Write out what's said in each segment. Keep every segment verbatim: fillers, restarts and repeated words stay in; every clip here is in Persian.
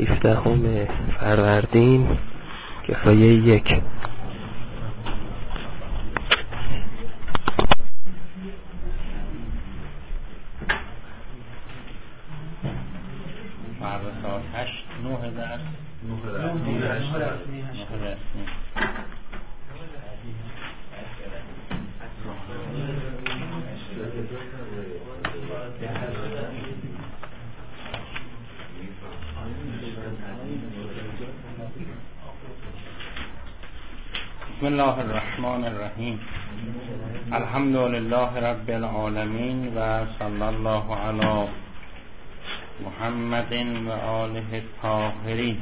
سیزدهم فروردین کفایه یک. فردا هشت نه درس نه رسمی. بسم الله الرحمن الرحیم. الحمد لله رب العالمین و صلی الله علی محمد و آله الطاهرین.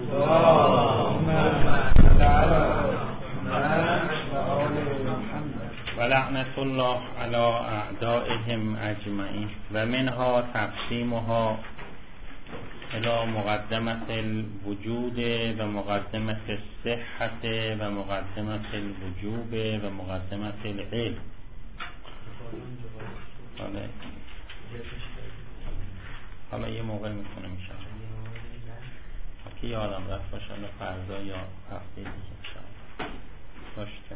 و لعنت الله علی اعدائهم اجمعین. و منها تقسیمها الى مقدمة الوجود و مقدمة الصحة و مقدمة الوجوب و مقدمة العلم. حالا حالا یه موقع میکنه میشه که یادم رفت باشه فردا یا هفته دیگه باشه.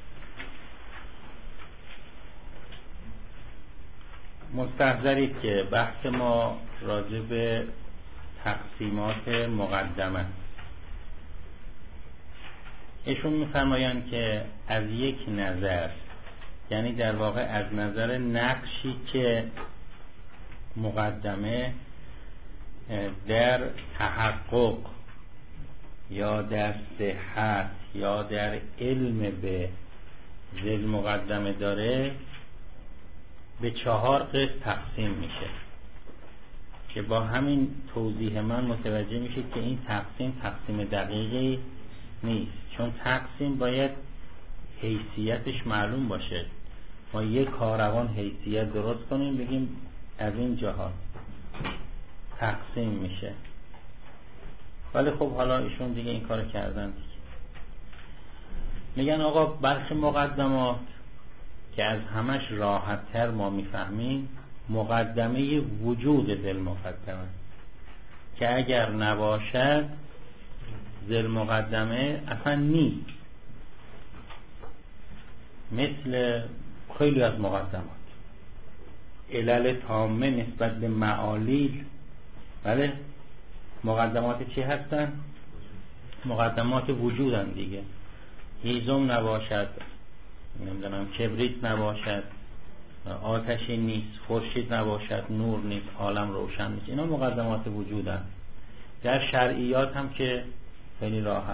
مستحضرید که بحث ما راجع به تقسیمات مقدمه. ایشون میفرمایند که از یک نظر، یعنی در واقع از نظر نقشی که مقدمه در تحقق یا در صحت یا در علم به ذل مقدمه داره، به چهار قسم تقسیم میشه که با همین توضیح من متوجه میشه که این تقسیم تقسیم دقیقی نیست، چون تقسیم باید حیثیتش معلوم باشه. ما یک کاروان حیثیت درست کنیم بگیم از این جهات تقسیم میشه، ولی خب حالا ایشون دیگه این کار کردن دیگه. میگن آقا برخی مقدمات که از همش راحت تر ما میفهمیم مقدمه وجود ذل مقدمه، که اگر نباشد ذل مقدمه اصلا نیست. مثل خیلی از مقدمات علل تامه نسبت به معالیل. بله مقدمات چی هستن؟ مقدمات وجودن دیگه. هیزم نباشد، نمیدونم کبریت نباشد، آتشی نیست، خورشید نباشد، نور نیست، عالم روشن نیست. اینا مقدمات وجودن. در شرعیات هم که خیلی راحت،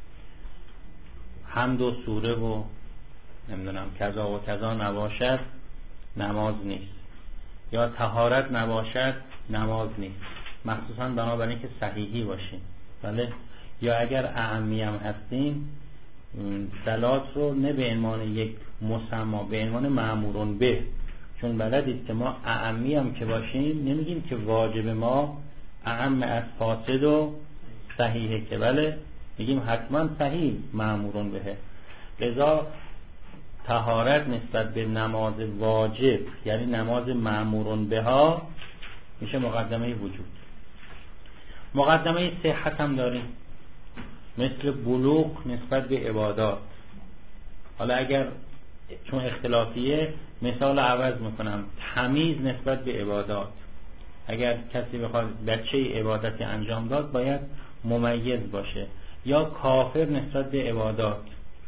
حمد و سوره و نمیدونم کذا و کذا نباشد نماز نیست، یا طهارت نباشد نماز نیست، مخصوصا بنابراین که صحیحی باشیم. بله، یا اگر اعمی هم هستیم صلات رو نه به عنوان یک مسما، به عنوان مأمورون به، چون بلدید که ما اعمی هم که باشیم نمیگیم که واجب ما اعم از فاسد و صحیحه، که بله میگیم حتما صحیح مأمورون به. لذا طهارت نسبت به نماز واجب یعنی نماز مأمورون به ها میشه مقدمه وجود. مقدمه صحت هم داریم، مثل بلوغ نسبت به عبادات. حالا اگر چون اختلافیه مثال عوض میکنم، تمیز نسبت به عبادات. اگر کسی بخواد بچه عبادتی انجام داد باید ممیز باشه. یا کافر نسبت به عبادات،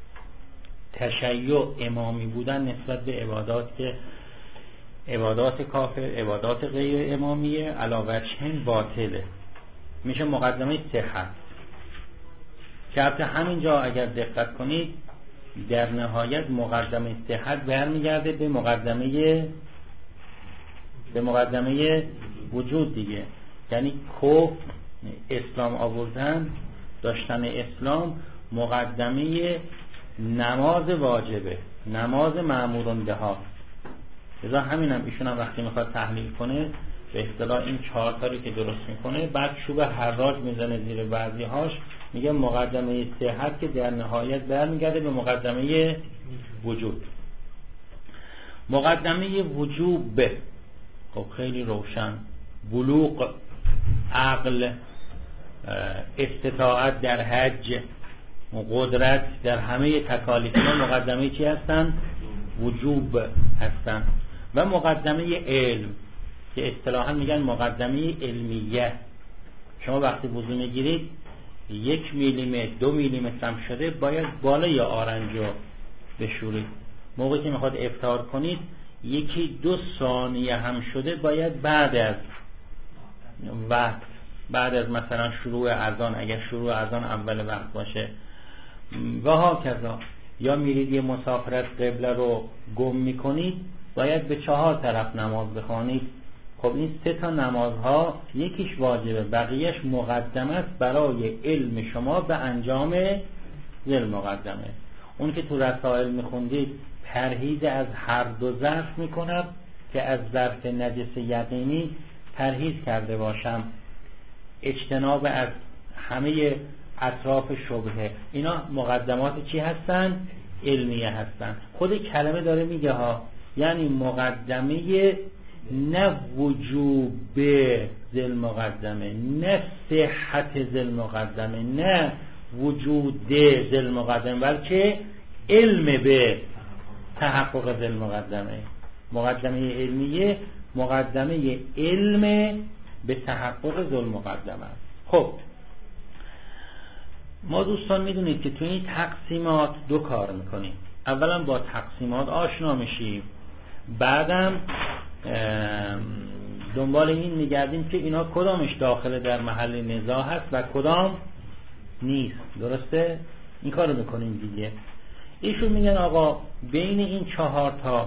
تشیع امامی بودن نسبت به عبادات که عبادات کافر عبادات غیر امامیه علاوه چند باطله، میشه مقدمه صحت. که البته همینجا اگر دقت کنید در نهایت مقدمه صحت برمیگرده به مقدمه به مقدمه وجود دیگه. یعنی کفر، اسلام آوردن، داشتن اسلام مقدمه نماز واجبه، نماز مأمورون به ها. لذا همینم ایشون هم وقتی میخواد تحلیل کنه به اصطلاح این چهار تاری که درست میکنه بعد چوب حراج میزنه زیر بعضی هاش، میگه مقدمه صحت که در نهایت برمیگرده به مقدمه وجود. مقدمه وجوب خب خیلی روشن، بلوغ عقل استطاعت در حج، قدرت در همه تکالیف ما مقدمه چی هستن؟ وجوب هستن. و مقدمه علم که اصطلاحا میگن مقدمه علمیه. شما وقتی وضو میگیرید یک میلیمتر دو میلیمتر هم شده باید بالای آرنج رو بشورید. موقعی که میخواد افطار کنید یکی دو ثانیه هم شده باید بعد از وقت، بعد از مثلا شروع اذان، اگر شروع اذان اول وقت باشه و هاکذا، یا میرید یه مسافرت قبله رو گم میکنید باید به چهار طرف نماز بخوانید. خب این سه تا نمازها یکیش واجبه، بقیهش مقدمه است برای علم شما به انجام ذل مقدمه. اون که تو رسائل میخوندید پرهیز از هر دو ظرف میکنم که از ظرف نجس یقینی پرهیز کرده باشم، اجتناب از همه اطراف شبهه. اینا مقدمات چی هستن؟ علمیه هستن. خود کلمه داره میگه ها، یعنی مقدمه نه وجوب ذل مقدمه، نه صحت ذل مقدمه، نه وجود ذل مقدمه، بلکه علم به تحقق ذل مقدمه. مقدمه علمیه مقدمه علم به تحقق ذل مقدمه. خب ما دوستان میدونید که تو این تقسیمات دو کار میکنیم. اولا با تقسیمات آشنا میشیم، بعدم دنبال این میگردیم که اینا کدامش داخل در محل نزاع هست و کدام نیست. درسته؟ این کارو میکنیم دیگه. ایشون میگن آقا بین این چهار تا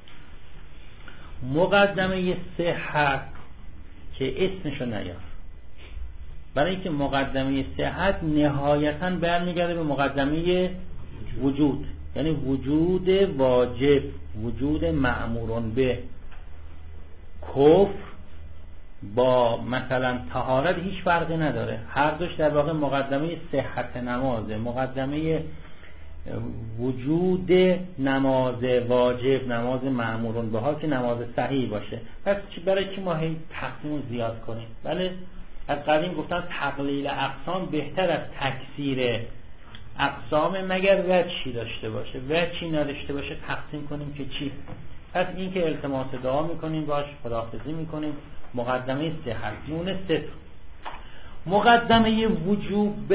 مقدمه صحت که اسمشو نیار، برای اینکه مقدمه صحت نهایتاً برمیگرده به مقدمه وجود، یعنی وجود واجب، وجود مأمورون به. کفر با مثلا طهارت هیچ فرقی نداره، هر دوش در واقع مقدمه صحت نمازه، مقدمه وجود نماز واجب، نماز مأمورون به ها که نماز صحیح باشه. پس برای چی ما هی تقسیم زیاد کنیم؟ بله از قدیم گفتن تقلیل اقسام بهتر از تکثیر اقسام، مگر وجهی داشته باشه. وجهی نداشته باشه تقسیم کنیم که چی؟ پس این که التماس دعا میکنیم باش، خداحافظی میکنیم. مقدمه صحت نون ست. مقدمه وجوب،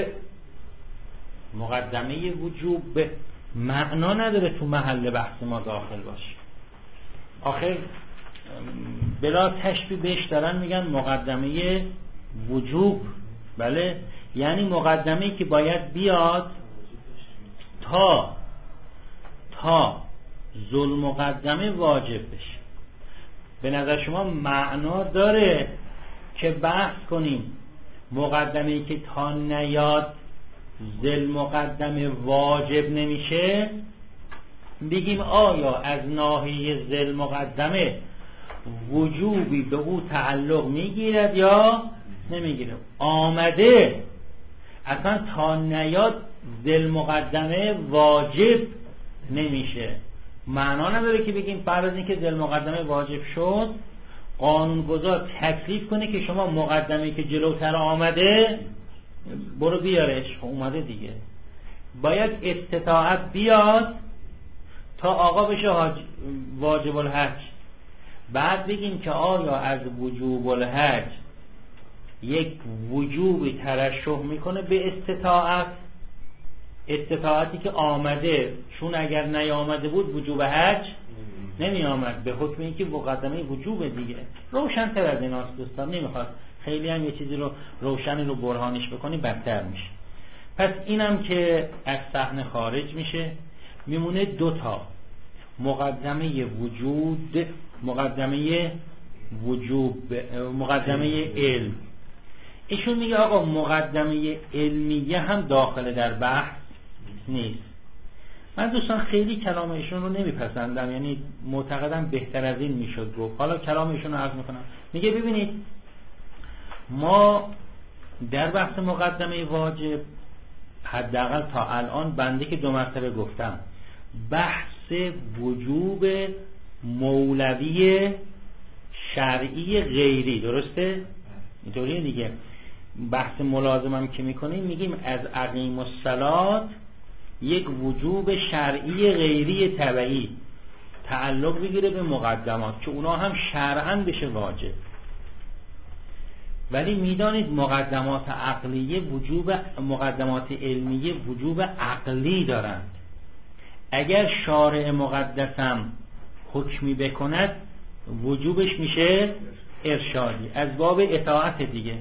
مقدمه وجوب معنا نداره تو محل بحث ما داخل باشه. آخر بلا تشبیه بهش دارن میگن مقدمه وجوب. بله یعنی مقدمه‌ای که باید بیاد تا تا ذل مقدمه واجب بشه. به نظر شما معنا داره که بحث کنیم مقدمه‌ای که تا نیاد ذل مقدمه واجب نمیشه؟ بگیم آیا از ناحیه ذل مقدمه وجوبی به او تعلق میگیرد یا نمیگیره؟ آمده اصلا تا نیاد ذل مقدمه واجب نمیشه. معنا نداره که بگیم بعد از اینکه ذل مقدمه واجب شد قانونگذار تکلیف کنه که شما مقدمه‌ای که جلوتر آمده برو بیارش. اومده دیگه، باید استطاعت بیاد تا آقا بشه واجب الحج. بعد بگیم که آیا از وجوب الحج یک وجوبی ترشح میکنه به استطاعت، استطاعتی که آمده، چون اگر نیامده بود وجوب حج نمی آمد، به حکم اینکه مقدمه وجوب دیگه. روشن تر از ایناست دوستان، نمیخواد خیلی هم یه چیزی رو روشنی رو برهانش بکنی بدتر میشه. پس اینم که از صحنه خارج میشه، میمونه دوتا مقدمه وجود، مقدمه وجوب، مقدمه علم. ایشون میگه آقا مقدمه علمیه هم داخل در بحث نیست. من دوستان خیلی کلام ایشون رو نمیپسندم، یعنی معتقدم بهتر از این میشد گفت. حالا کلام ایشون رو عرض میکنم. میگه ببینید ما در بحث مقدمه واجب حداقل تا الان بنده که دو مرتبه گفتم بحث وجوب مولوی شرعی غیری، درسته؟ اینطوریه دیگه. بحث ملازمم که میکنیم میگیم از اقیم الصلات یک وجوب شرعی غیری تبعی تعلق بگیره به مقدمات که اونا هم شرعاً بشه واجب. ولی میدانید مقدمات عقلیه وجوب، مقدمات علمیه وجوب عقلی دارند. اگر شارع مقدسم حکمی بکند وجوبش میشه ارشادی، از باب اطاعت دیگه.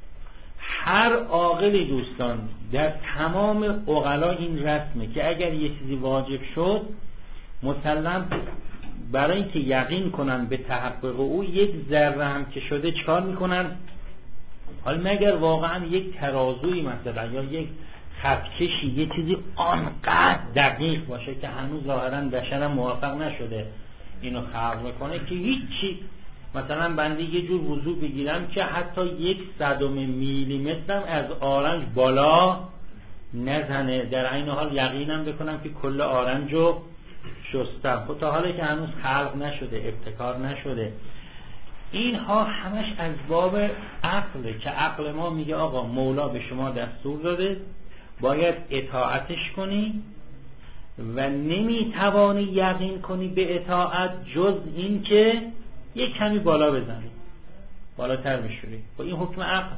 هر عاقلی دوستان در تمام عقلا این رسمه که اگر یه چیزی واجب شد مسلم برای اینکه یقین کنن به تحقق او یک ذره هم که شده چکار میکنن؟ حالا مگر واقعا یک ترازوی مثلا یا یک خطکشی یه چیزی آنقدر دقیق باشه که هنوز ظاهرا بشر موفق نشده اینو خلق میکنه که هیچی، مثلا بنده یه جور وضو بگیرم که حتی یک صدم میلیمترم از آرنج بالا نزنه، در عین حال یقینم بکنم که کل آرنجو شستم. خب تا حالا که هنوز خلق نشده، ابتکار نشده. اینها همش از باب عقله که عقل ما میگه آقا مولا به شما دستور داده باید اطاعتش کنی و نمیتوانی یقین کنی به اطاعت جز این که یک کمی بالا بزنی، بالاتر میشوری. خب این حکم عقل.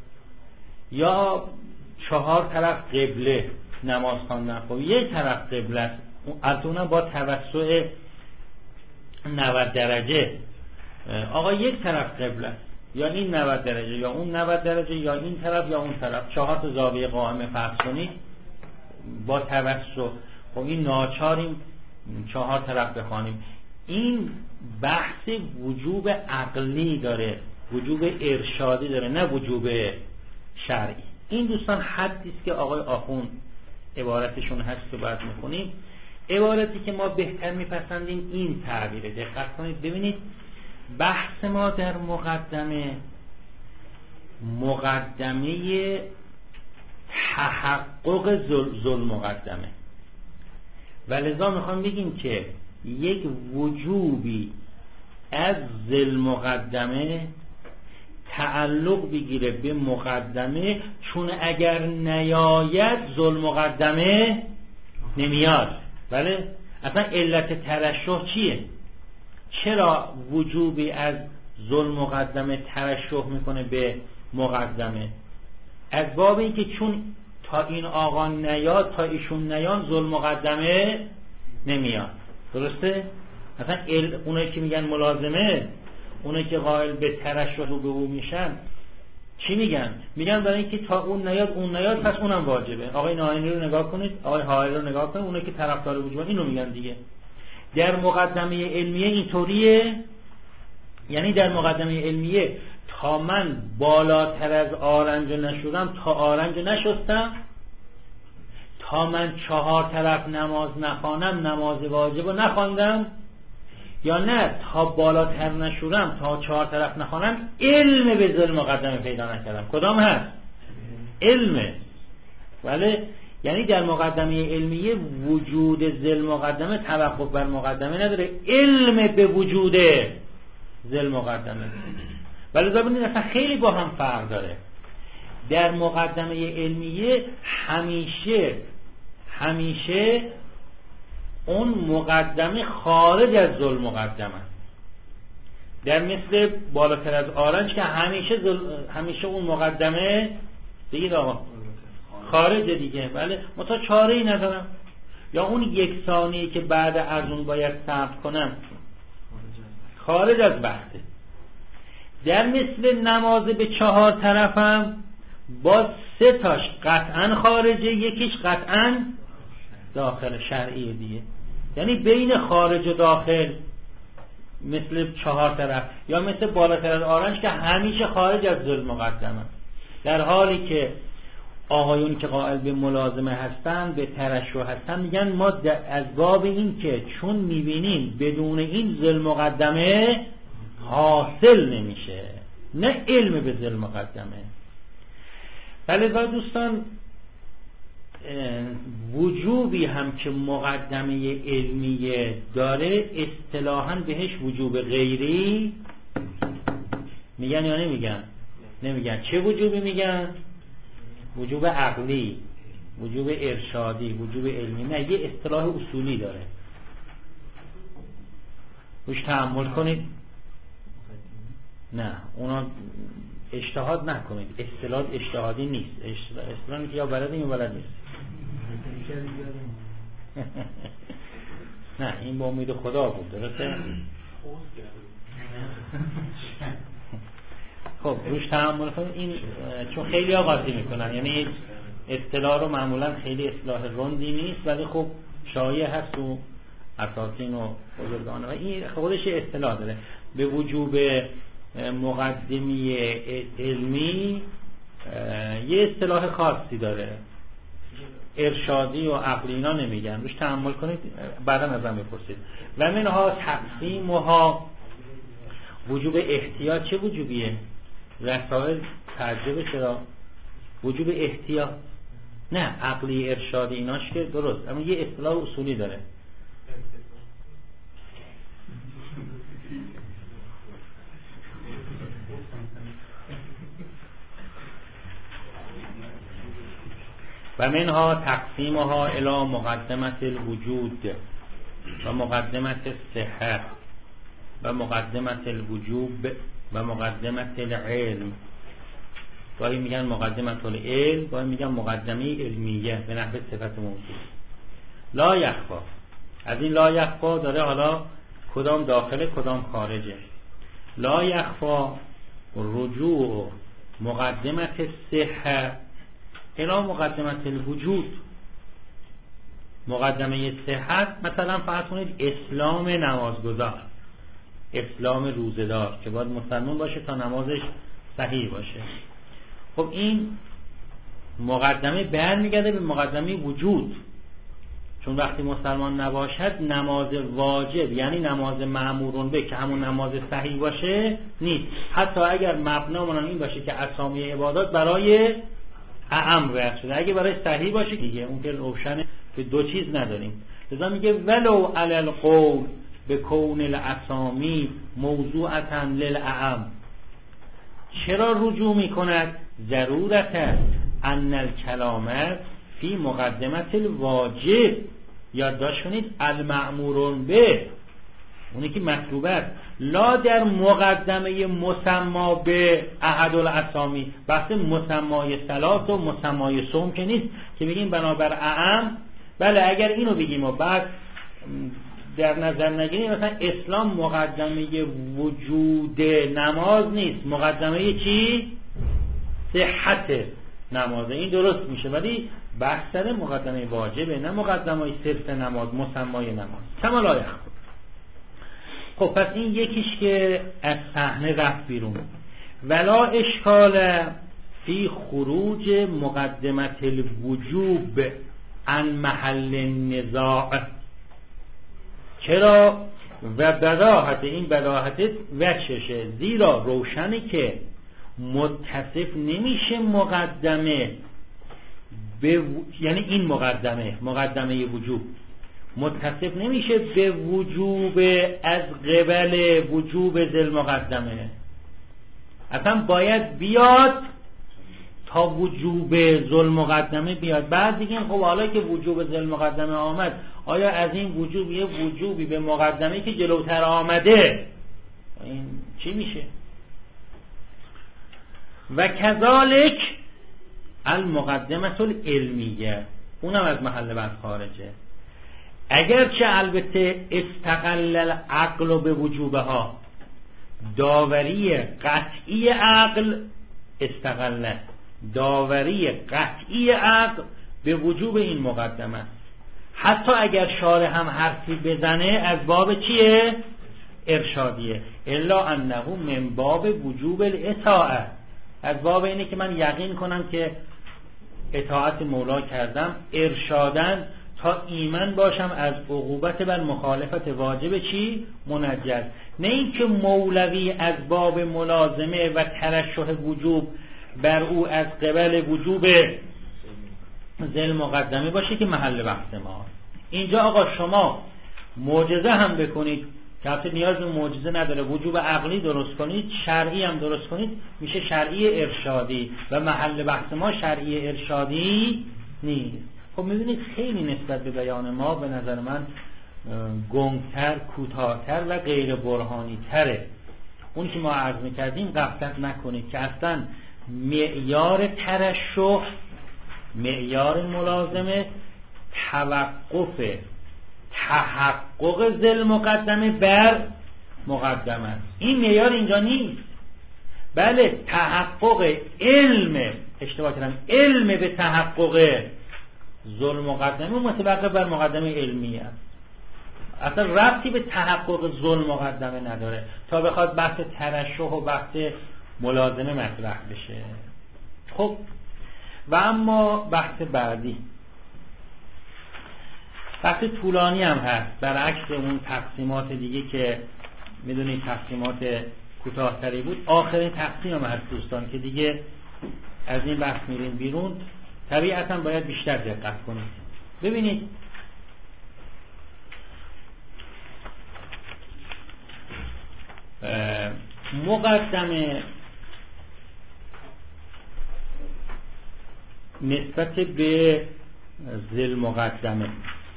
یا چهار طرف قبله نماز خواندن، خب یک طرف قبله است، البته با توسع نود درجه. آقا یک طرف قبله است، یا این نود درجه یا اون نود درجه یا این طرف یا اون طرف، چهار تا زاویه قائمه فرض کنید با توسع. خب این ناچاریم چهار طرف بخوانیم. این بحث وجوب عقلی داره، وجوب ارشادی داره، نه وجوب شرعی. این دوستان حدی است که آقای آخوند عبارتشون هست که باید میخونیم. عبارتی که ما بهتر میپسندیم این تعبیره. دقت کنید ببینید بحث ما در مقدمه مقدمه تحقق ذل مقدمه و لذا میخوام بگیم که یک وجوبی از ذل مقدمه تعلق بگیره به مقدمه، چون اگر نیاید ذل مقدمه نمیاد. بله اصلا علت ترشح چیه؟ چرا وجوبی از ذل مقدمه ترشح میکنه به مقدمه؟ از باب این که چون تا این آقا نیاد، تا ایشون نیان ذل مقدمه نمیاد. درسته؟ اصلا اونایی که میگن ملازمه، اونایی که قائل به ترشح رو به او میشن چی میگن؟ میگن برای اینکه تا اون نیاد اون نیاد پس اونم واجبه. آقای ناینی رو نگاه کنید، آقای حائل رو نگاه کنید، اونایی که طرفدار وجوبن اینو میگن دیگه. در مقدمه علمیه اینطوریه، یعنی در مقدمه علمیه تا من بالاتر از آرنج نشدم، تا آرنج نشستم، تا من چهار طرف نماز نخوانم نماز واجب رو نخواندم، یا نه تا بالاتر نشورم تا چهار طرف نخوانم علم به ذل مقدمه پیدا نکردم. کدام هست؟ علمه. ولی یعنی در مقدمه علمیه وجود ذل مقدمه توقف بر مقدمه نداره، علم به وجود ذل مقدمه. ولی ببینید اصلا خیلی با هم فرق داره. در مقدمه علمیه همیشه همیشه اون مقدمه خارج از ذل مقدمه، در مثل بالاتر از آرنج که همیشه ذل... همیشه اون مقدمه دیگه آقا خارج دیگه. بله متا چاره ای ندارم. یا اون یک ثانیه که بعد از اون باید صبر کنم خارج از بحثه. در مثل نماز به چهار طرفم با سه تاش قطعا خارجه، یکیش قطعا داخل شرعی دیگه. یعنی بین خارج و داخل مثل چهار طرف یا مثل بالاتر از آرنج که همیشه خارج از ذل مقدمه، در حالی که آقایون که قائل به ملازمه هستن، به ترشح هستن، میگن ما از باب این که چون میبینیم بدون این ذل مقدمه حاصل نمیشه، نه علم به ذل مقدمه. ولی دوستان وجوبی هم که مقدمه علمیه داره اصطلاحاً بهش وجوب غیری میگن یا نمیگن؟ نمیگن. چه وجوبی میگن؟ وجوب عقلی، وجوب ارشادی، وجوب علمی. نه، یه اصطلاح اصولی داره، روش تأمل کنید. نه، اونا اجتهاد نکنید، اصطلاح اجتهادی نیست، اصطلاحی که یا بلدین یا بلد نیست. نه، این با امید خدا بود، درسته؟ خب روش تأمل کنید. این چون خیلی ها قاطی میکنن، یعنی اصطلاح رو معمولا خیلی اصطلاح رندی نیست، ولی خب شایع هست و اساسین و بزرگان و این خودش اصطلاح داره. به وجوب مقدمی علمی یه اصطلاح خاصی داره، ارشادی و عقلی اینا نمیگن. روش تأمل کنید، بعدا ازم بپرسید. و منها تقسیمها وجوب احتیاط. چه وجوبیه؟ رسائل تعجب چرا؟ وجوب احتیاط نه، عقلی ارشادی ایناش که درست، اما یه اصطلاح اصولی داره. و منها تقسیمها الی مقدمت الوجود و مقدمت الصحه و مقدمت الوجوب و مقدمت العلم. گاهی میگن مقدمت العلم، گاهی میگن مقدمه علمیه به نحو صفت موصوف. لا یخفا، از این لا یخفا داره حالا کدام داخله کدام خارجه. لا یخفا رجوع مقدمت الصحه الی مقدمت الوجود. مقدمه صحت مثلا فرض کنید اسلام نمازگزار، اسلام روزه‌دار که باید مسلمان باشه تا نمازش صحیح باشه. خب این مقدمه برمیگرده به مقدمه وجود، چون وقتی مسلمان نباشد نماز واجب یعنی نماز مأمورون به که همون نماز صحیح باشه نیست، حتی اگر مبنامون این باشه که اسامی عبادات برای اعم وضع شده، اگه برای صحیح باشه دیگه اون که روشنه که دو چیز نداریم. لذا میگه ولو علی القول به کون الاسامی موضوعتا للاعم. چرا رجوع میکند؟ ضرورت ان الکلامه فی مقدمت الواجب. یادداشت کنید المأمورون به اونی که مطلوب است، لا در مقدمه مسما به احد الاسامی. بحث مسمای صلات و مسمای صوم که نیست که بگیم بنابر اعم. بله اگر اینو بگیم و بعد در نظر نگیریم مثلا اسلام مقدمه وجود نماز نیست، مقدمه چی؟ صحت نمازه، این درست میشه، ولی بحث سر مقدمه واجبه نه مقدمه صرف نماز، مسمای نماز. کما لا یخفا. خب پس این یکیش که از صحنه رفت بیرون. ولا اشکال فی خروج مقدمت الوجوب عن محل النزاع. چرا؟ و بداهت، این بداهت وجهشه، زیرا روشنی که متصف نمیشه مقدمه به و... یعنی این مقدمه مقدمه وجوب متصف نمیشه به وجوب از قبل وجوب ذل مقدمه، اصلا باید بیاد تا وجوب ذل مقدمه بیاد. بعد دیگه خب حالا که وجوب ذل مقدمه آمد، آیا از این وجوب یه وجوبی به مقدمه که جلوتر آمده این چی میشه؟ و کذالک المقدمه العلمیه، اونم از محل بحث خارجه. اگرچه البته استقل العقل به وجوبها، داوری قطعی عقل استقله، داوری قطعی عقل به وجوب این مقدمه، حتی اگر شارع هم حرفی بزنه از باب چیه؟ ارشادیه. الا انه من باب وجوب الاطاعه، از باب اینه که من یقین کنم که اطاعت مولا کردم، ارشادن تا ایمن باشم از عقوبت بر مخالفت واجب چی؟ منجز. نه اینکه مولوی از باب ملازمه و ترشح وجوب بر او از قبل وجوب ذل مقدمه باشه که محل بحث ما. اینجا آقا شما معجزه هم بکنید که البته نیاز به معجزه نداره، وجوب عقلی درست کنید، شرعی هم درست کنید، میشه شرعی ارشادی و محل بحث ما شرعی ارشادی نیست. خب میبینید خیلی نسبت به بیان ما به نظر من گنگتر، کوتاه‌تر و غیر برهانی تره. اون که ما عرض میکردیم غفلت نکنید که اصلا معیار ترشح، معیار ملازمه توقف تحقق ذل مقدمه بر مقدمه است. این معیار اینجا نیست. بله تحقق علم، اشتباه کردم، علم به تحقق ذل مقدمه متوقف بر مقدمه علمی است. اصلا ربطی به تحقق ذل مقدمه نداره تا بخواد بحث ترشح و بحث ملازمه مطرح بشه. خب و اما بحث بعدی بحث طولانی هم هست، برعکس اون تقسیمات دیگه که میدونید تقسیمات کوتاه‌تری بود. آخرین تقسیم هم هست دوستان که دیگه از این بحث میریم بیرون، طبیعتا باید بیشتر دقت کنید. ببینید مقدمه نسبت به ذل مقدمه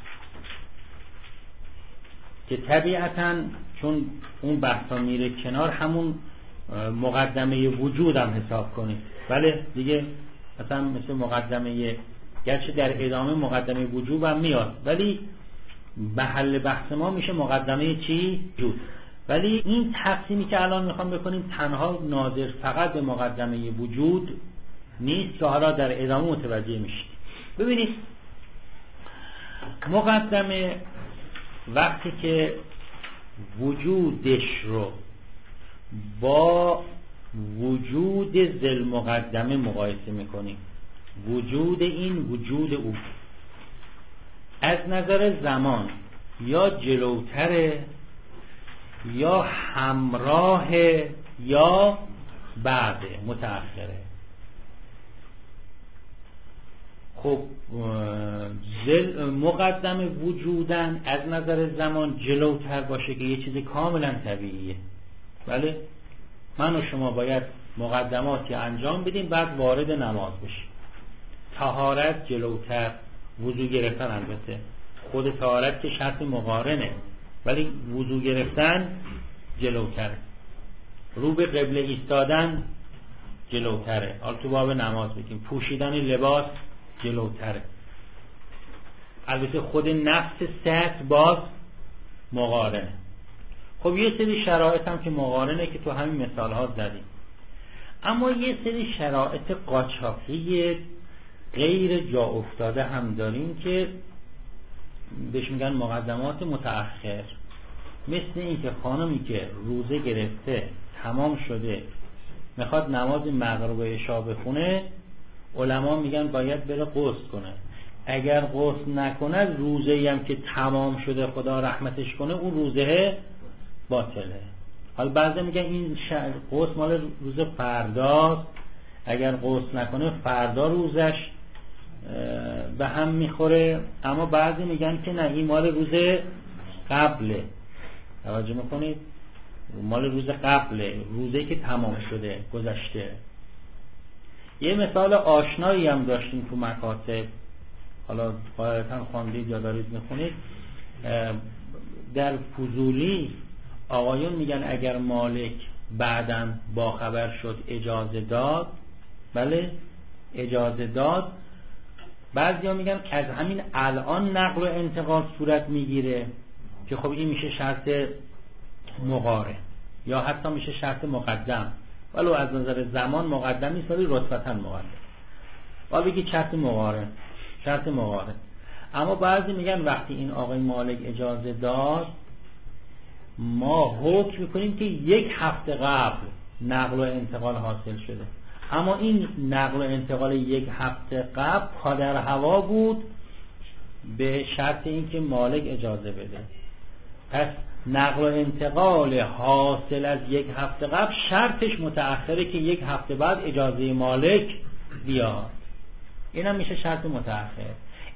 که طبیعتاً چون اون بحثا میره کنار، همون مقدمه وجود هم حساب کنید. بله دیگه مثلا مثل مقدمه، گرچه در ادامه مقدمه وجود هم میاد ولی محل بحث ما میشه مقدمه چی؟ وجود. ولی این تقسیمی که الان میخوام بکنیم تنها ناظر فقط به مقدمه وجود نیست که حالا در ادامه متوجه میشید. ببینید مقدمه وقتی که وجودش رو با وجود ذل مقدمه مقایسه میکنیم، وجود این وجود او از نظر زمان یا جلوتره یا همراه یا بعده، متأخره. خب مقدم وجودن از نظر زمان جلوتر باشه که یه چیز کاملا طبیعیه. بله من و شما باید مقدماتی انجام بدیم بعد وارد نماز بشیم. طهارت جلوتر، وضو گرفتن البته خود طهارت که شرط مقارنه ولی وضو گرفتن جلوتره، رو به قبله ایستادن جلوتره، حالا تو باب نماز بگیم پوشیدن لباس جلوتره، البته خود نفس سطر باز مقارنه. خب یه سری شرایط هم که مقارنه که تو همین مثال ها زدیم، اما یه سری شرایط قاچاقی غیر جا افتاده هم داریم که بهش میگن مقدمات متأخر. مثل این که خانمی که روزه گرفته تمام شده میخواد نماز مغرب و عشا بخونه، علما میگن باید بره غسل کنه. اگر غسل نکنه روزه‌ای هم که تمام شده خدا رحمتش کنه اون روزه باطله. حالا بعضی میگن این غسل مال روز فرداست، اگر غسل نکنه فردا روزش به هم میخوره. اما بعضی میگن که نه این مال روز قبله. توجه میکنید؟ مال روز قبله، روزی که تمام شده گذشته. یه مثال آشنایی هم داشتیم تو مکاتب، حالا قاعدتا خواندید یا دارید میخونید. در فضولی آقایون میگن اگر مالک بعداً باخبر شد اجازه داد، بله اجازه داد، بعضیا میگن از همین الان نقل و انتقال صورت میگیره که خب این میشه شرط مقارن یا حتی میشه شرط مقدم، ولو از نظر زمان مقدم نیست ولی رتبتاً مقدم، ولی بگید شرط مقارن، شرط مقارن. اما بعضی میگن وقتی این آقای مالک اجازه داد ما حکم میکنیم که یک هفته قبل نقل و انتقال حاصل شده، اما این نقل و انتقال یک هفته قبل پادر هوا بود به شرط اینکه مالک اجازه بده. پس نقل و انتقال حاصل از یک هفته قبل شرطش متأخره که یک هفته بعد اجازه مالک بیاد، این هم میشه شرط متأخر.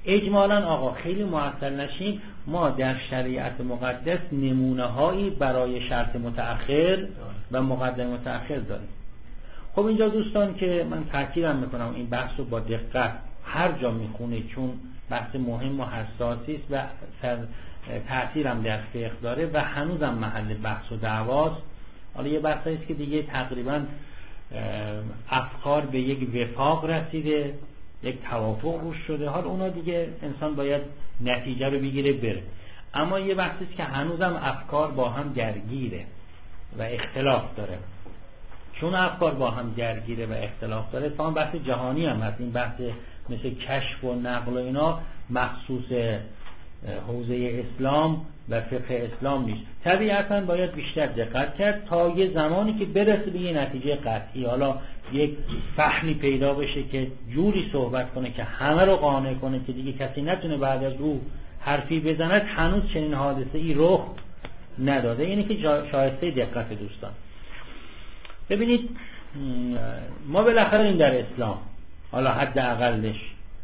اجمالاً آقا خیلی معطل نشیم، ما در شریعت مقدس نمونه هایی برای شرط متأخر و مقدم متأخر داریم. خب اینجا دوستان که من تاکیدم میکنم این بحث رو با دقت هر جا میخونه، چون بحث مهم و حساسی است و تأثیرم در فقه داره و هنوزم محل بحث و دعواست. حالا یه بحثی است که دیگه تقریبا افکار به یک وفاق رسیده، یک توافق روش شده، حال اونا دیگه انسان باید نتیجه رو بگیره بره. اما یه بحثی است که هنوزم افکار با هم درگیره و اختلاف داره. چون افکار با هم درگیره و اختلاف داره، تا بحث جهانی هم هست، این بحث مثل کشف و نقل و اینا مخصوص حوزه اسلام و فقه اسلام نیست. طبیعتاً باید بیشتر دقت کرد تا یه زمانی که برسه به یه نتیجه قطعی، حالا یک فهمی پیدا بشه که جوری صحبت کنه که همه رو قانع کنه که دیگه کسی نتونه بعد از او حرفی بزند. هنوز چنین حادثه ای رخ نداده. اینه که شایسته دقت دوستان. ببینید ما بالاخره این در اسلام، حالا حد اقلش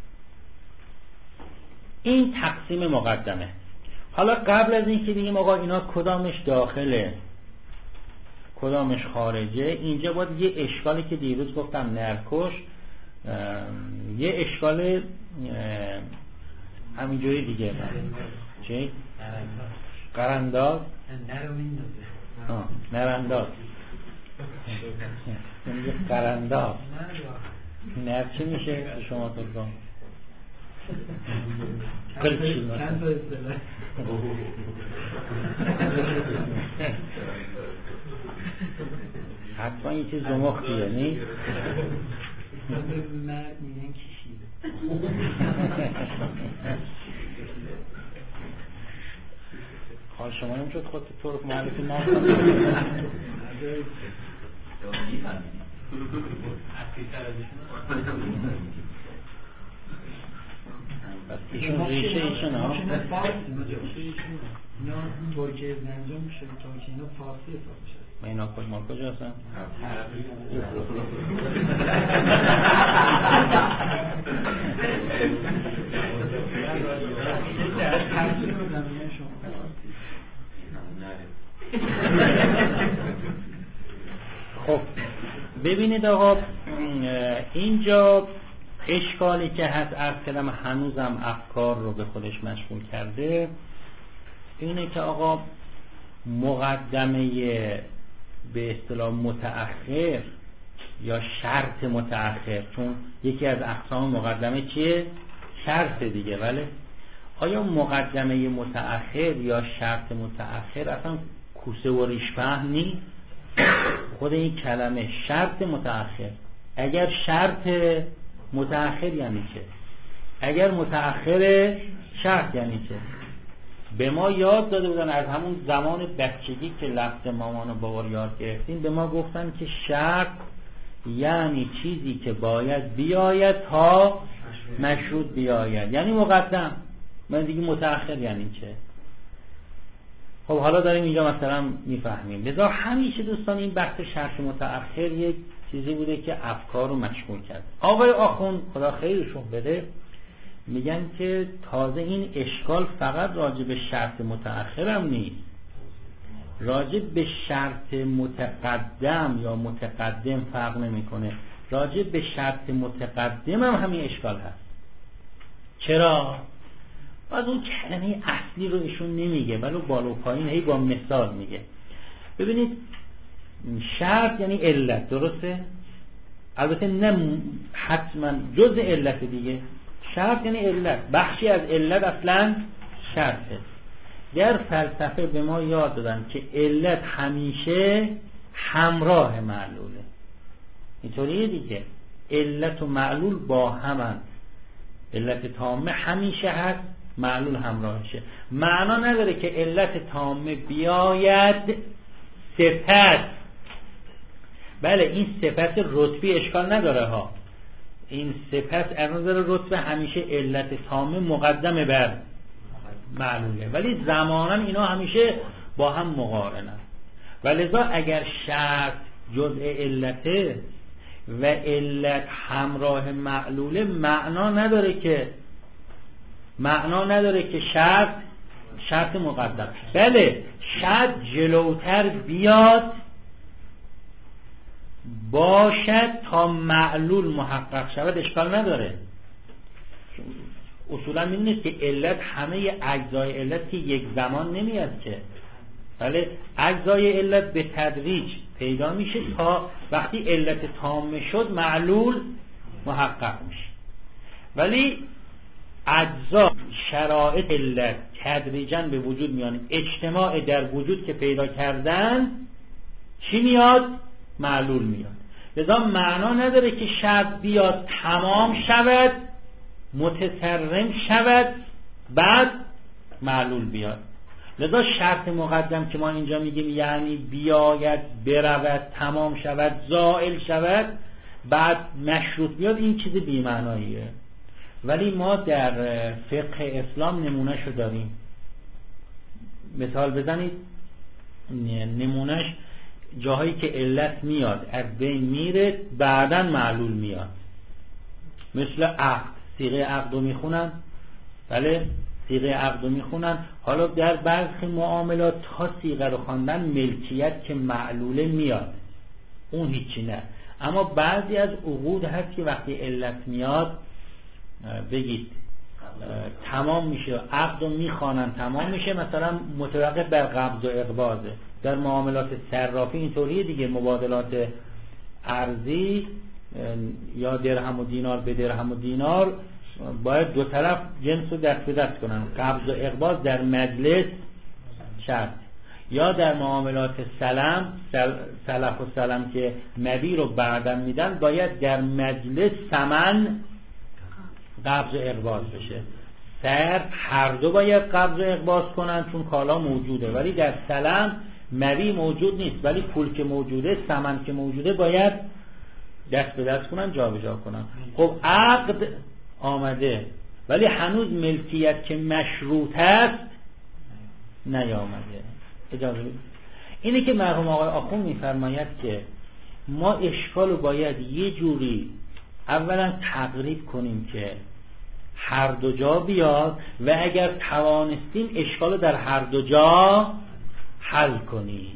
این تقسیم مقدمه. حالا قبل از این که بگیم آقا اینا کدامش داخله کدامش خارجه، اینجا باید یه اشکالی که دیروز گفتم نرکش، یه اشکال همینجوری دیگه چی؟ قرنداز نرانداز قرنداز نر چی میشه شما ترکان؟ قلچی چند تا اصطلاح حتما یه چیز زمختیه نی؟ مرد میگن کشیده. حال شما نمیشد خود ترک معرفی نکنید؟ بس ایشون ریشه ایشون ها؟ ماشین فارسی ریشه ایشون اینا ترکیه زنجان میشه، ترکیه اینا فارسی حساب میشه. من اینا کج مال کجا هستن؟ خب ببینید آقا، اینجا اشکالی که هست عرض کردم هنوزم افکار رو به خودش مشغول کرده، اینه که آقا مقدمه به اصطلاح متأخر یا شرط متأخر، چون یکی از اقسام مقدمه چیه؟ شرط دیگه. ولی آیا مقدمه متأخر یا شرط متأخر اصلا کوسه و ریش فهم نیست؟ خود این کلمه شرط متأخر، اگر شرط متأخر یعنی چه؟ اگر متأخر شرط یعنی چه؟ به ما یاد داده بودن از همون زمان بچگی که لفظ مامان و بابا یاد گرفتیم، به ما گفتن که شرط یعنی چیزی که باید بیاید تا مشروط بیاید، یعنی مقدم. من دیگه متأخر یعنی چه؟ خب حالا داریم اینجا مثلا میفهمیم. لذا همیشه دوستان این بحث شرط متأخر یک چیزی بوده که افکار رو مشغول کرد. آقای آخوند خدا خیرشون بده میگن که تازه این اشکال فقط راجع به شرط متأخر هم نیست، راجع به شرط متقدم یا متقدم فرق نمیکنه، راجع به شرط متقدم هم همین اشکال هست. چرا؟ باز اون کلمه اصلی رو ایشون نمیگه ولی بالا و پایین هی با مثال میگه. ببینید شرط یعنی علت، درسته؟ البته نه حتما جزء علت دیگه. شرط یعنی علت، بخشی از علت اصلا شرطه. در فلسفه به ما یاد دادن که علت همیشه همراه معلوله. اینطوریه دیگه، علت و معلول با همند. علت تامه همیشه هست، معلول همراهشه. معنا نداره که علت تامه بیاید صفت، بله این صفت رتبی اشکال نداره ها، این صفت از نظر رتبه همیشه علت تامه مقدمه بر معلوله، ولی زمانا اینا همیشه با هم مقارنن. ولذا اگر شرط جزء علته و علت همراه معلوله، معنا نداره که معنا نداره که شرط شرط مقدم. بله شاید جلوتر بیاد باشد تا معلول محقق شود، اشکال نداره. اصولا می‌دونید که علت همه اجزای علت که یک زمان نمیاد که، بله اجزای علت به تدریج پیدا میشه تا وقتی علت تام شد معلول محقق میشه. ولی اجزا شرایط علت تدریجاً به وجود میان، اجتماع در وجود که پیدا کردن چی میاد؟ معلول میاد. لذا معنا نداره که شرط بیاد تمام شود متسرم شود بعد معلول بیاد. لذا شرط مقدم که ما اینجا میگیم یعنی بیاید برود تمام شود زائل شود بعد مشروط بیاد، این چیز بی معناییه. ولی ما در فقه اسلام نمونهشو داریم. مثال بزنید، نمونهش جاهایی که علت میاد از بین میره بعداً معلول میاد، مثل عقد. صیغه عقد رو میخونن، بله صیغه عقد رو میخونن. حالا در برخی معاملات تا صیغه رو خواندن ملکیت که معلوله میاد، اون هیچی نه. اما بعضی از عقود هست که وقتی علت میاد بگید تمام میشه، عقد رو میخوانن تمام میشه، مثلا متوقف بر قبض و اقباضه. در معاملات صرافی اینطوریه دیگه، مبادلات ارزی یا درهم و دینار به درهم و دینار باید دو طرف جنس رو دست به دست کنن. قبض و اقباض در مجلس شرط. یا در معاملات سلم سلف و سلم که مبی رو بعدم میدن باید در مجلس ثمن قبض و اقباض بشه. سر هر دو باید قبض و اقباض کنن چون کالا موجوده، ولی در سلم مبی موجود نیست، ولی پول که موجوده ثمن که موجوده باید دست به دست کنن جا به جا کنن. خب عقد آمده ولی هنوز ملکیت که مشروط است نیامده. اجازه بدید. اینه که مرحوم آقای آخوند میفرماید که ما اشکالو باید یه جوری اولا تقریب کنیم که هر دو جا بیاد و اگر توانستیم اشکالو در هر دو جا حل کنیم.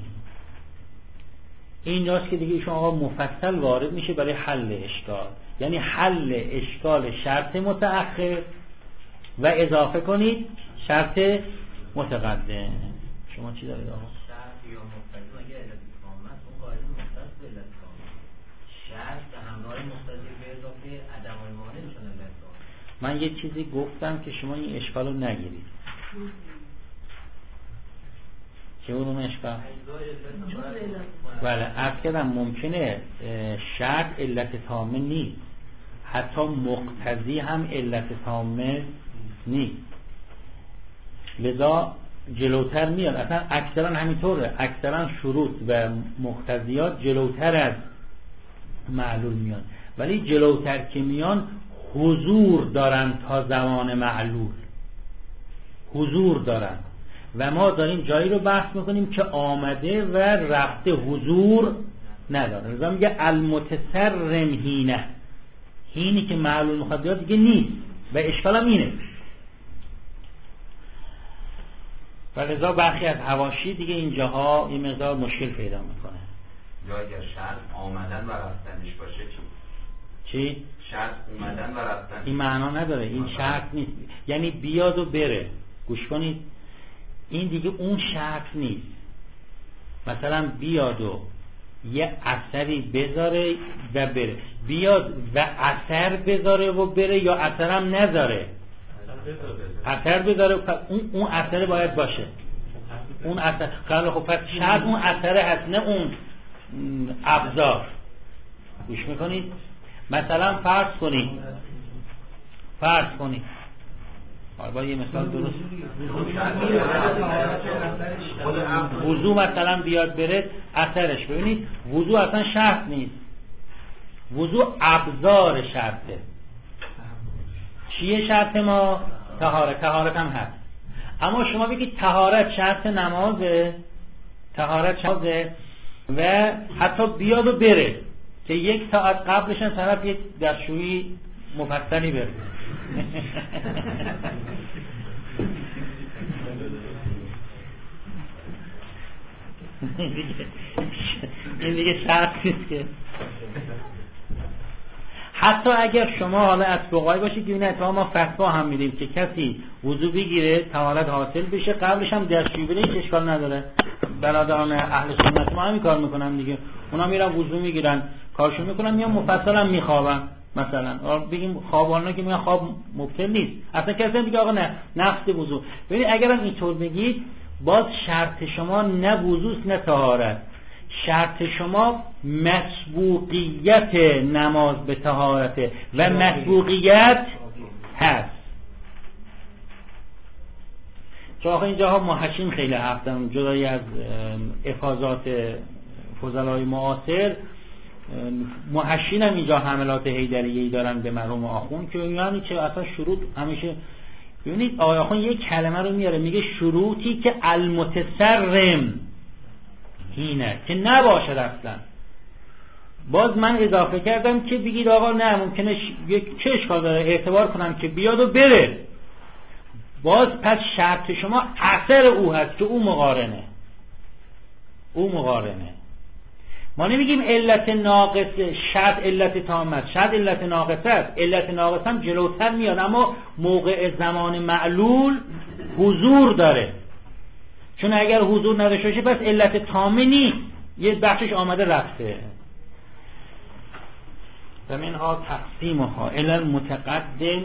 این جاست که دیگه شما آقا مفصل وارد میشه برای حل اشکال، یعنی حل اشکال شرط متأخر و اضافه کنید شرط متقدم. شما چی دارید آقا؟ شرط یا مقتضی اگه علت تامه اون قاعده مختص به علت تامه، شرط به همراه مقتضی به اضافه عدم المانع میشن علت تامه. من یه چیزی گفتم که شما این اشکال رو نگیرید. چه بود اون اشکال؟ بله عرض کردم ممکنه شرط علت تامه نیست، حتی مقتضی هم علت تامه نیست، لذا جلوتر میاد. اصلا اکثرا همینطوره، اکثرا شروط و مقتضیات جلوتر از معلول میان، ولی جلوتر که میان حضور دارن تا زمان معلول، حضور دارن و ما داریم جایی رو بحث میکنیم که آمده و رفته حضور نداره. لذا میگه المتسرم هینه، هینی که معلول مخاطبات دیگه نیست و اشکال هم اینه. و لذا برخی از حواشی دیگه اینجاها این مقدار مشکل پیدا میکنه. یا اگر شرط آمدن و رفتنش باشه چی؟ چی؟ شرط اومدن و رفتن این معنا نداره، این شرط نیست، یعنی بیاد و بره. گوش کنید، این دیگه اون شرط نیست. مثلا بیاد و یه اثری بذاره و بره، بیاد و اثر بذاره و بره یا اثرم نذاره، اثر بذاره اون اون اثر باید باشه، اون اثر خیلی خب پس شرط اون اثر هست نه اون ابزار. گوش میکنید؟ مثلا فرض کنید فرض کنید با یه مثال درست وضو مثلا بیاد بره اثرش، ببینید وضو اصلا شرط نیست، وضو ابزار شرطه. چیه شرط ما؟ طهارت. طهارت هم هست، اما شما بگید طهارت شرط نمازه، طهارت شرطه و حتی بیاد و بره که یک ساعت قبلش هم طرف یک دستشویی مفصلی بره، این دیگه شرط نیست که حتی اگر شما حالا از فقهای باشید که این اتفاقا ما فتوا هم میدیم که کسی وضو بگیره طهارت حاصل بشه قبلش هم دستشویی بده هیچ اشکال نداره. برادران اهل سنت ما همین کار میکنن دیگه، اونا میرن وضو میگیرن کارشون میکنن میان مفصل هم میخوابن. مثلا بگیم خوابانا که میگن خواب مبطل نیست اصلا، کسی میگه آقا نه نقص وضو. ببین اگرم اینطور بگید باز شرط شما نه وضوست نه طهارت، شرط شما مسبوقیت نماز به طهارت و مسبوقیت هست. چون آخه اینجاها محشین خیلی هفتن جدای از افاضات فضلای معاصر، محشین هم اینجا حملات حیدریه‌ای دارن به مرحوم آخوند که یعنی چه اصلا شروط همیشه. ببینید آقای آخوند یک کلمه رو میاره میگه شروطی که المتسرم اینه که نباشد اصلا. باز من اضافه کردم که بگید آقا نه ممکنه یک چه اشکال داره اعتبار کنم که بیاد و بره. باز پس شرط شما اثر او هست که او مقارنه، او مقارنه. ما نمیگیم علت ناقص شرط علت تام است، شرط علت ناقص است. علت ناقص هم جلوتر میاد اما موقع زمان معلول حضور داره، چون اگر حضور نداشته باشه پس علت تامه نیست، یه بخشش آمده رفته. زمینها تقسیمها الی المتقدم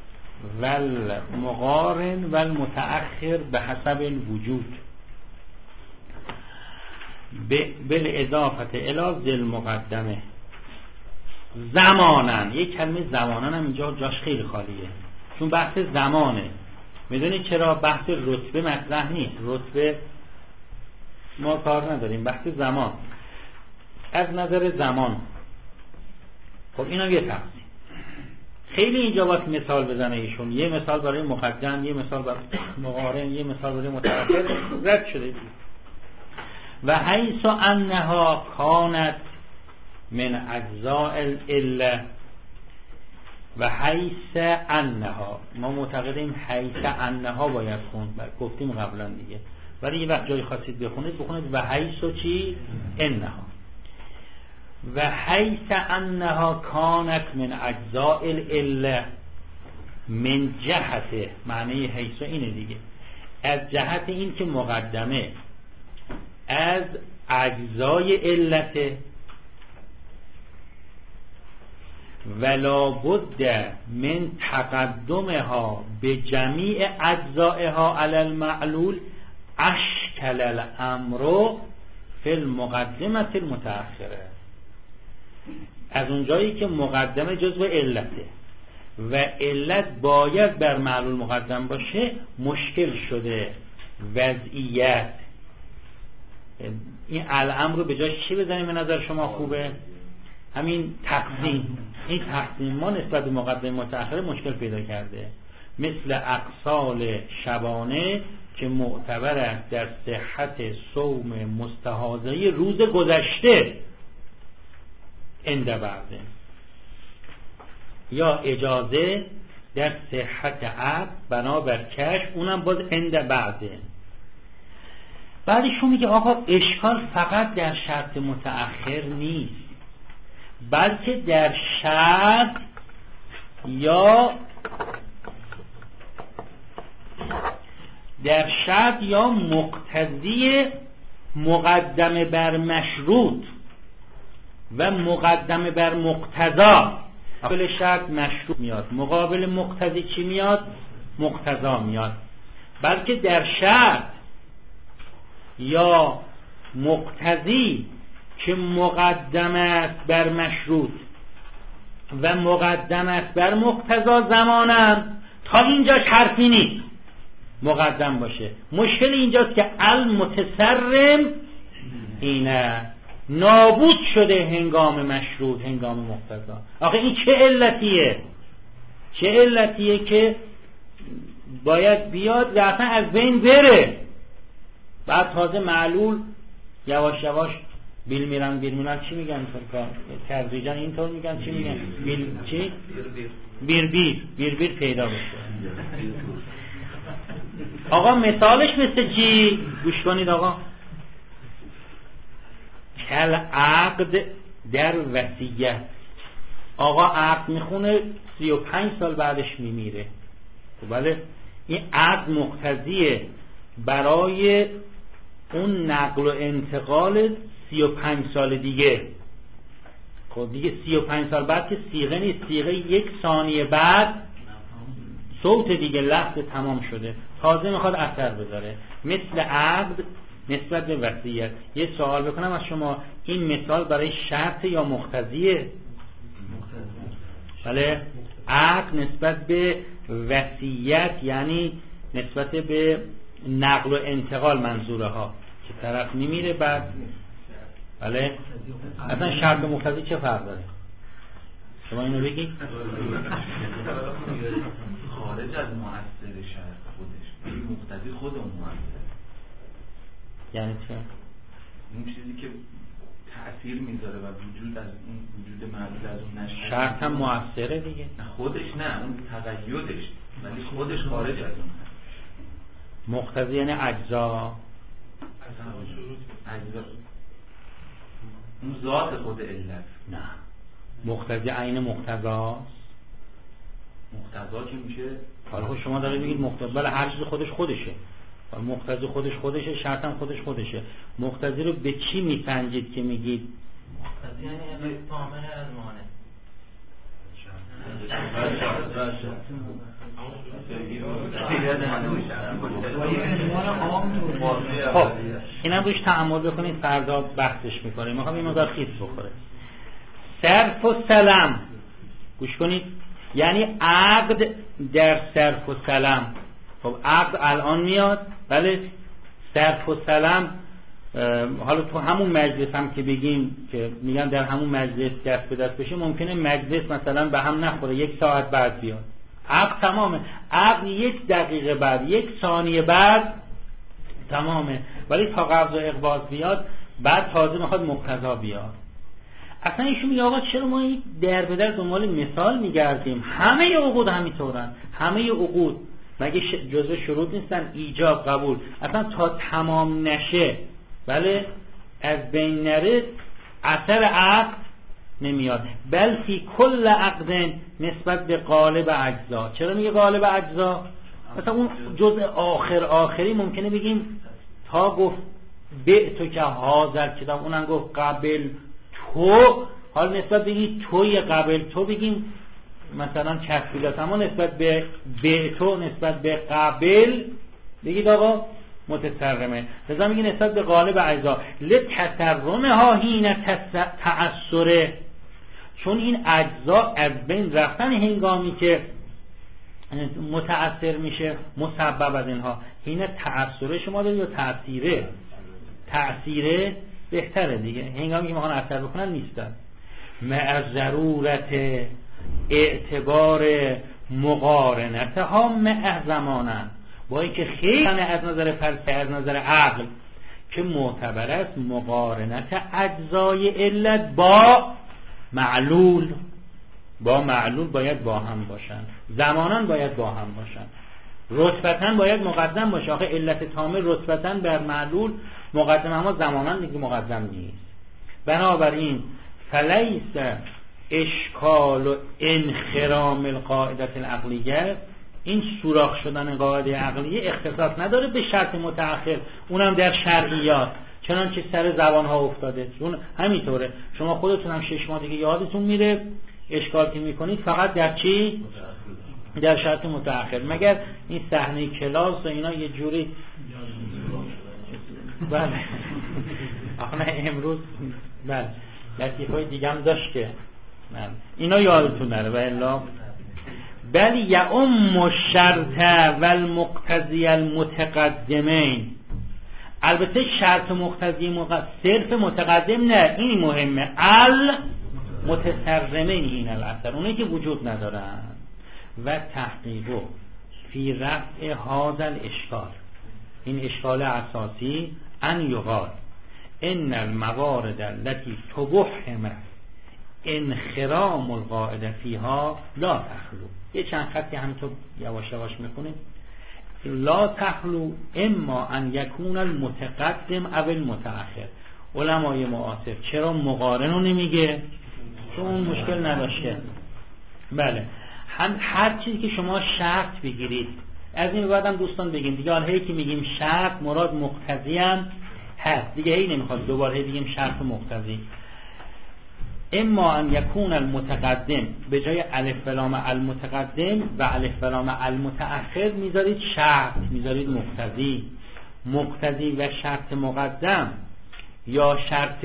والمقارن والمتأخر به حسب الوجود بالاضافه الی ذی المقدمه. زمانن، یک کلمه زمانن هم اینجا جاش خیلی خالیه چون بحث زمانه. میدونید چرا؟ بحث رتبه مطرح نیست، رتبه ما کار نداریم، بحث زمان. از نظر زمان خب اینا یه تقسیم خیلی اینجا باید مثال بزنه ایشون، یه مثال برای مقدم، یه مثال برای مقارن، یه مثال برای متأخر رد شده دید. و حیث انها کانت من اجزاء العله و حیث انها، ما معتقدیم حیث انها باید خوند، گفتیم قبلا دیگه، ولی یه وقت جای خواستید بخونید بخونید و حیث و چی؟ انها. و حیث انها کانت من اجزاء العله من جهت، معنی حیث اینه دیگه، از جهت این که مقدمه از اجزای علت ولا بد من تقدمها به جمیع اجزائها علی المعلول اشکل الامر فی المقدمه المتأخره. از اونجایی که مقدمه جزو علته و علت باید بر معلول مقدم باشه مشکل شده وضعیت. این الامر رو به جای چی بزنیم به نظر شما خوبه؟ همین تقسیم. این تقسیم ما نسبت به مقدمه متأخره مشکل پیدا کرده، مثل اقسال شبانه که معتبر است در صحت صوم مستحاضه روز گذشته عند بعضه، یا اجازه در صحت عقد بنابر کشف اونم باز عند بعضه. بعدشون میگه آقا اشکال فقط در شرط متأخر نیست، بلکه در شرط یا در شرط یا مقتضی مقدمه بر مشروط و مقدمه بر مقتضا. مقابل شرط مشروط میاد، مقابل مقتضی چی میاد؟ مقتضا میاد. بلکه در شرط یا مقتضی که مقدم است بر مشروط و مقدم است بر مقتضا زمانم، تا اینجا حرفی نیست مقدم باشه. مشکل اینجاست که المتسرم اینه نابود شده هنگام مشروط، هنگام مقتضا. آخه این چه علتیه؟ چه علتیه که باید بیاد و اصلا از بین بره، بعد تازه معلول یواش یواش بیل میرن بیل میرن چی میگن؟ تدریجا اینطور میگن چی میگن؟ بیل چی؟ بیر بیر بیر بیر پیدا بشه. آقا مثالش مثل چی؟ گوش کنید آقا. کل عقد در وصیت. آقا عقد میخونه سی و پنج سال بعدش میمیره. بله این عقد مقتضیه برای اون نقل و انتقال سی و پنج سال دیگه. خب دیگه سی و پنج سال بعد که صیغه نیست، صیغه یک ثانیه بعد صوت دیگه لفظ تمام شده، تازه میخواد اثر بذاره. مثل عقد نسبت به وصیت. یه سوال بکنم از شما، این مثال برای شرط یا مقتضیه؟ بله. عقد نسبت به وصیت یعنی نسبت به نقل و انتقال منظوره ها که طرف میمیره بعد. بله. اصلا شرط و مقتضی چه فرق داره؟ شما اینو بگید. خارج از مؤثر شرط خودش، مقتضی خود اون مؤثر. یعنی چه؟ اون چیزی که تأثیر میذاره و وجود از اون وجود معلول از اون نشه. شرط هم مؤثره دیگه. خودش نه، اون تقیدش، ولی خودش خارج از اون. مقتضی یعنی اجزا. اجزا اون ذات خود علت. نه، مقتضی عین مقتضاست. مقتضا که میشه. حالا خود شما دارید میگید مقتضی، بله هر چیز خودش خودشه. مقتضی خودش خودشه، شرط هم خودش خودشه. مقتضی رو به چی میسنجید که میگید؟ مقتضی یعنی علت کامل از مانع. خب اینم روش تأمل بکنید، فردا بحثش میکنیم. میخوام این مقدار خیس بخوره. صرف و سلم، گوش کنید، یعنی عقد در صرف و سلم. خب عقد الان میاد، بله. صرف و سلم حالا تو همون مجلس هم که بگیم که میگن در همون مجلس دست به دست بشه، ممکنه مجلس مثلا به هم نخوره، یک ساعت بعد بیاد. عقد تمامه، عقد یک دقیقه بعد، یک ثانیه بعد تمامه. ولی تا قبض و اقباض بیاد بعد تازه میخواد مقتضا بیاد. اصلا ایشون میگه آقا چرا ما این در به در دنبال مثال میگردیم؟ همه عقود همینطورن. همه عقود مگه جزء شروط نیستن؟ ایجاب قبول. اصلا تا تمام نشه، بله، از بین نره، اثر عقد نمیاد. بل فی کل عقد نسبت به قالب اجزا. چرا میگه قالب اجزا؟ مثلا اون جزء آخر آخری ممکنه بگیم تا گفت بعتو که حاضر کتاب، اونم گفت قبل تو، حال نسبت بگید توی قبل تو بگیم مثلا چسبیلات، اما نسبت به بعتو نسبت به قبل بگید آقا متسرمه. لذا میگه نسبت به قالب اجزا لتسرمها حین تأثره، چون این اجزا از بین رفتن هنگامی که متأثر میشه، مسبب از اینها. حین تأثره شما دارید یا تأثیره؟ تأثیره بهتره دیگه، هنگامی که میخوان اثر بکنن نیستن. مع ضرورت اعتبار مقارنتها مع زمانن، با اینکه خیلی از نظر فلسفه، از نظر عقل که معتبر است مقارنت اجزای علت با معلول. با معلول باید با هم باشن، زمانن باید با هم باشن، رتبتن باید مقدم باشه. آخه علت تامه رتبتن بر معلول مقدم، اما زمانن دیگه مقدم نیست. بنابراین فلیس اشکال و انخرام القاعده العقلیه، این سوراخ شدن قاعده عقلیه اختصاص نداره به شرط متأخر، اونم در شرعیات، چنانچه سر زبان ها افتاده. چون همینطوره شما خودتون هم شش ماه دیگه یادتون میره اشکال که میکنید فقط در چی؟ در شرط متأخر. مگر این صحنه کلاس و اینا یه جوری بله آخه امروز بله لطیفای دیگه هم داشت که بله اینا یادتون نره. و الا بل یعم الشرط و المقتضی المتقدمین. البته شرط مقتضی مقدم صرف متقدم نه، این مهمه. المتسرمین این الاثر، اونایی که وجود ندارن. و تحقیقو فی رفع هذا الاشکال، این اشکال اساسی ان یقال ان الموارد التي تبهم انخرام القاعده فيها لا تخلو. یه چند خطی همینطور یواش یواش میخونیم. لا تخلو اما ان یکون المتقدم او المتأخر. علمای معاصر چرا مقارن رو نمیگه؟ چون اون مشکل نداشته. بله، هم هر چیزی که شما شرط بگیرید، از این بعدم دوستان بگیم دیگه، حالا هی که میگیم شرط مراد مقتضی هم هست دیگه، هی نمیخواد دوباره هی بگیم شرط مقتضی. اما ان یکون المتقدم به جای الف و لام المتقدم و الف و لام المتأخر میذارید شرط، میذارید مقتضی. مقتضی و شرط مقدم یا شرط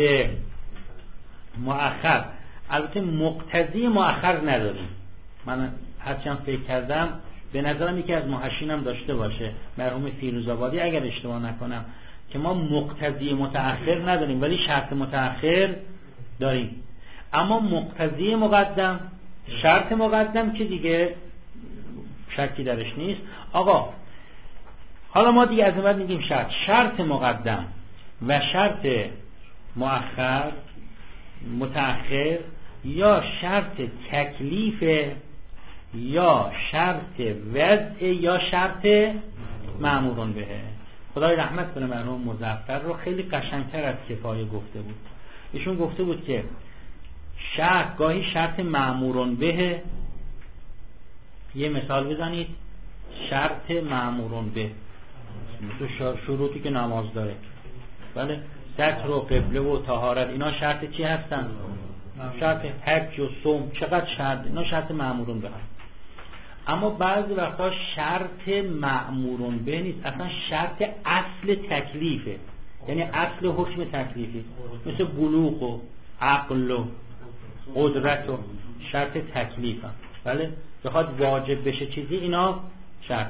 مؤخر، البته مقتضی مؤخر نداریم. من هرچند فکر کردم به نظرم یکی از محشینم داشته باشه، مرحوم فیروزآبادی اگر اشتباه نکنم، که ما مقتضی متأخر نداریم ولی شرط متأخر داریم. اما مقتضی مقدم، شرط مقدم که دیگه شکی درش نیست. آقا حالا ما دیگه از این بعد میگیم شرط شرط مقدم و شرط مؤخر متأخر یا شرط تکلیف یا شرط وضع یا شرط مأمورون بهه. خدای رحمت کنه مرحوم مظفر رو، خیلی قشنگتر از کفایه گفته بود. ایشون گفته بود که شرط گاهی شرط مأمورون به، یه مثال بزنید، شرط مأمورون به مثل شروطی که نماز داره، بله، ستر و قبله و طهارت، اینا شرط چی هستن؟ شرط حج و صوم. چقدر شرط؟ اینا شرط مأمورون به هست. اما بعضی وقتا شرط مأمورون به نیست، اصلا شرط اصل تکلیفه، یعنی اصل حکم تکلیفی، مثل بلوغ و عقل و قدرت و شرط تکلیف هم. بله، بخواد واجب بشه چیزی، اینا شرط.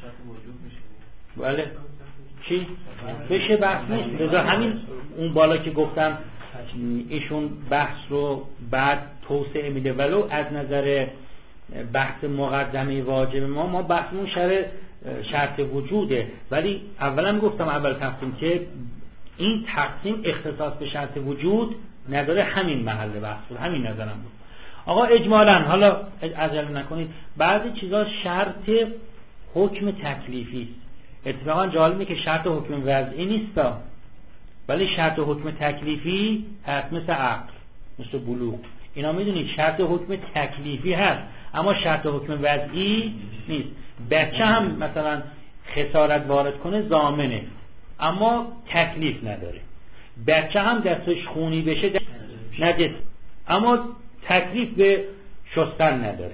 بله چی؟ بشه بحث نیست. لذا همین اون بالا که گفتم ایشون بحث رو بعد توسعه میده، ولو از نظر بحث مقدمه واجب ما ما بحثمون شرط شرط وجوده، ولی اولا گفتم اول تقسیم که این تقسیم اختصاص به شرط وجود نداره، همین محل بحث بود، همین نظرم بود. آقا اجمالاً، حالا عجله نکنید، بعضی چیزا شرط حکم تکلیفی است. اتفاقا جالبه که شرط حکم وضعی نیست، ولی شرط حکم تکلیفی هست، مثل عقل، مثل بلوغ. اینا میدونید شرط حکم تکلیفی هست اما شرط حکم وضعی نیست. بچه هم مثلا خسارت وارد کنه ضامنه اما تکلیف نداره. بچه هم دستش خونی بشه نجس اما تکلیف به شستن نداره.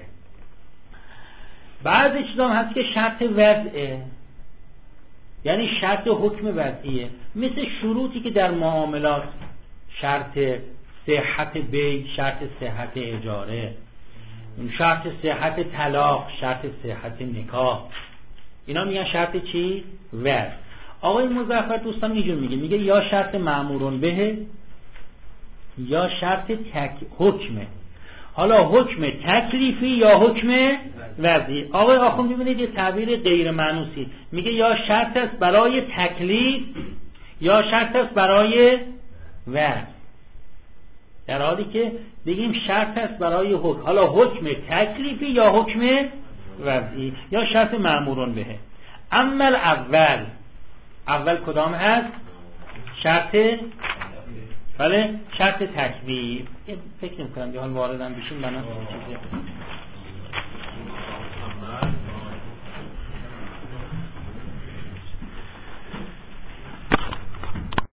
بعضی چیزا هم هست که شرط وضعه، یعنی شرط حکم وضعیه، مثل شروطی که در معاملات، شرط صحت بی، شرط صحت اجاره، شرط صحت طلاق، شرط صحت نکاح، اینا میگن شرط چی؟ وضع. آقای مظفر دوستان اینجور میگه، میگه یا شرط مأمورون به یا شرط تک حکمه. حالا حکم تکلیفی یا حکم وضعی. آقای آخوند ببینید یه تعبیر غیر مانوسی، میگه یا شرط است برای تکلیف یا شرط است برای وضع، در حالی که بگیم شرط است برای حکم. حالا حکم تکلیفی یا حکم وضعی یا شرط مأمورون به. اما اول اول کدام هست؟ شرط بله شرط تکلیف. فکر نمی کنم دیگه حال واردم بشیم بنا چیزی